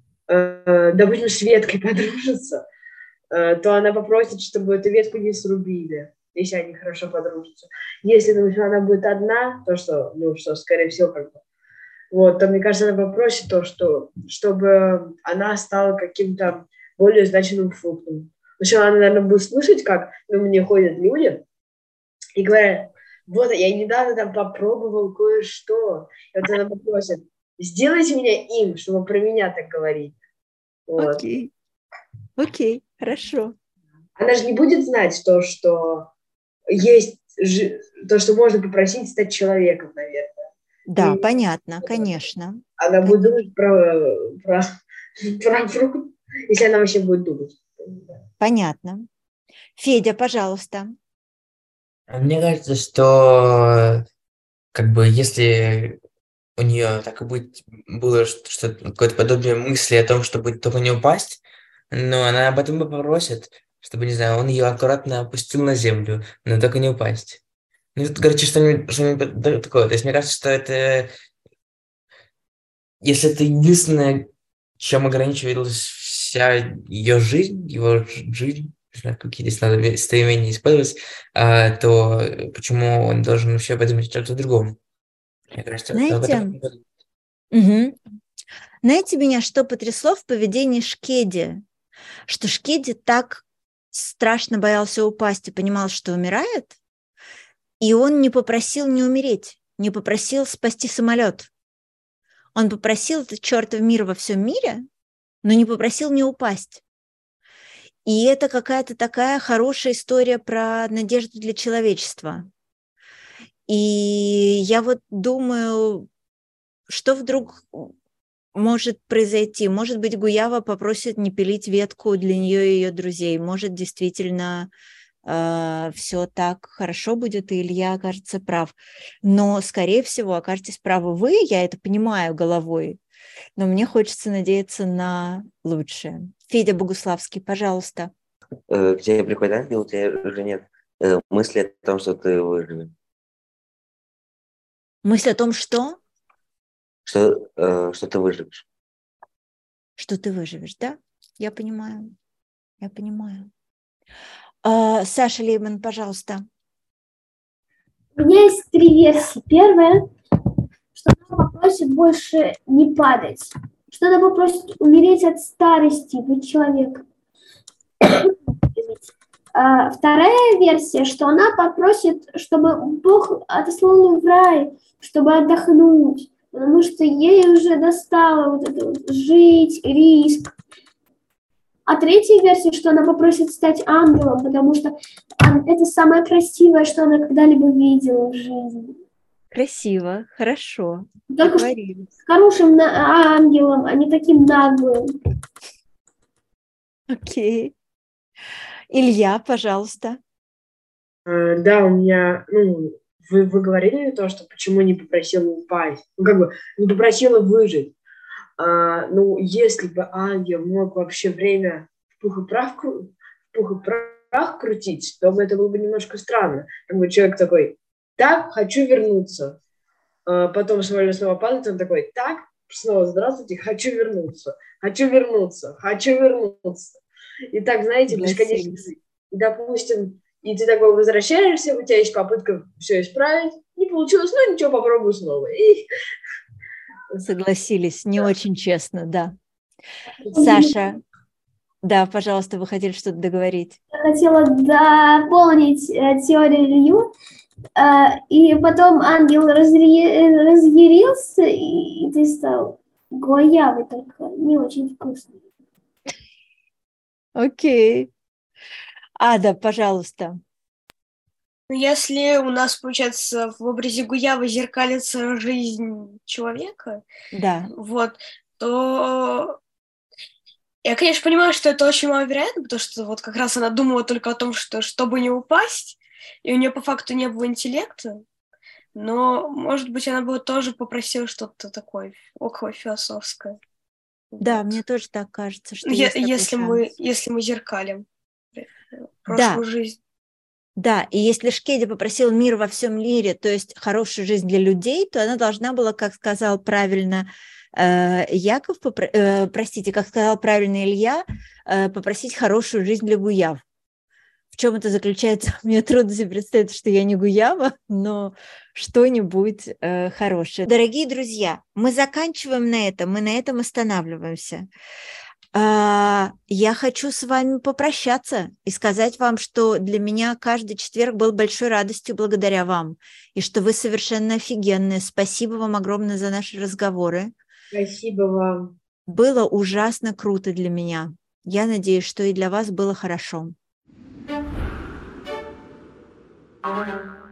с веткой подружится, то она попросит, чтобы эту ветку не срубили, если они хорошо подружатся. Если, допустим, она будет одна, то что, скорее всего, как бы, вот, то, мне кажется, она попросит то, чтобы она стала каким-то более значимым фруктом. Сначала она, наверное, будет слышать, как мне ходят люди и говорят, вот, я недавно там попробовал кое-что. И вот она попросит, сделайте меня им, чтобы про меня так говорить. Вот. Окей, хорошо. Она же не будет знать то, что есть, то, что можно попросить стать человеком, наверное. Да, понятно, конечно. Она будет думать про фрукт, если она вообще будет думать. Понятно. Федя, пожалуйста. Мне кажется, что как бы если у нее так и было что какое-то подобие мысли о том, чтобы только не упасть, но она об этом и попросит, чтобы, не знаю, он ее аккуратно опустил на землю, но только не упасть. Ну, короче, что-нибудь такое. То есть мне кажется, что это, если это единственное, чем ограничивалась вся ее жизнь, его жизнь, не знаю, какие здесь надо местоимения использовать, то почему он должен вообще подумать о чем-то другом? Мне кажется, это об этом. Знаете, меня что потрясло в поведении Шкеди? Что Шкеди так страшно боялся упасть и понимал, что умирает, и он не попросил не умереть, не попросил спасти самолет. Он попросил этот чертов мир во всем мире, но не попросил не упасть. И это какая-то такая хорошая история про надежду для человечества. И я вот думаю, что вдруг может произойти? Может быть, Гуява попросит не пилить ветку для нее и ее друзей. Может, действительно все так хорошо будет, и Илья окажется прав. Но, скорее всего, окажетесь правы вы, я это понимаю головой, но мне хочется надеяться на лучшее. Федя Богуславский, пожалуйста. К тебе приходит ангел, у тебя уже нет мысли о том, что ты выживешь. Мысль о том, что? Что ты выживешь. Что ты выживешь, да? Я понимаю. Саша Лейман, пожалуйста. У меня есть 3 версии. Первая, что она попросит больше не падать. Что она попросит умереть от старости, быть человеком. Вторая версия, что она попросит, чтобы Бог отослал ее в рай, чтобы отдохнуть. Потому что ей уже достало вот это вот жить, риск. А третья версия, что она попросит стать ангелом, потому что это самое красивое, что она когда-либо видела в жизни. Красиво, хорошо. Только с хорошим ангелом, а не таким наглым. Окей. Илья, пожалуйста. Да, у меня, вы говорили то, что почему не попросила упасть, не попросила выжить. Если бы ангел мог вообще время в пух и прах крутить, то это было бы немножко странно. Человек такой, так, хочу вернуться. Потом самолет снова падает, он такой, так, снова здравствуйте, хочу вернуться. И так, знаете, бесконечно. И, допустим, и ты такой возвращаешься, у тебя есть попытка все исправить, не получилось, ничего, попробую снова. Согласились, не очень честно, да. Саша, да, пожалуйста, вы хотели что-то договорить. Я хотела дополнить теорию Илью, и потом ангел разъярился, и ты стал гуявой, только не очень вкусный. Окей. Ада, пожалуйста. Но если у нас, получается, в образе Гуявы зеркалится жизнь человека, Да. вот, то я, конечно, понимаю, что это очень маловероятно, потому что вот как раз она думала только о том, что чтобы не упасть, и у нее по факту не было интеллекта, но, может быть, она бы тоже попросила что-то такое около философское. Да, Вот. мне тоже так кажется, что есть такой Если мы зеркалим Да. прошлую жизнь. Да, и если Шкеди попросил мир во всем мире, то есть хорошую жизнь для людей, то она должна была, как сказал правильно Яков, как сказал правильно Илья, попросить хорошую жизнь для Гуяв. В чем это заключается? Мне трудно себе представить, что я не Гуява, но что-нибудь хорошее. Дорогие друзья, мы заканчиваем на этом, мы на этом останавливаемся. Я хочу с вами попрощаться и сказать вам, что для меня каждый четверг был большой радостью благодаря вам, и что вы совершенно офигенные. Спасибо вам огромное за наши разговоры. Спасибо вам. Было ужасно круто для меня. Я надеюсь, что и для вас было хорошо.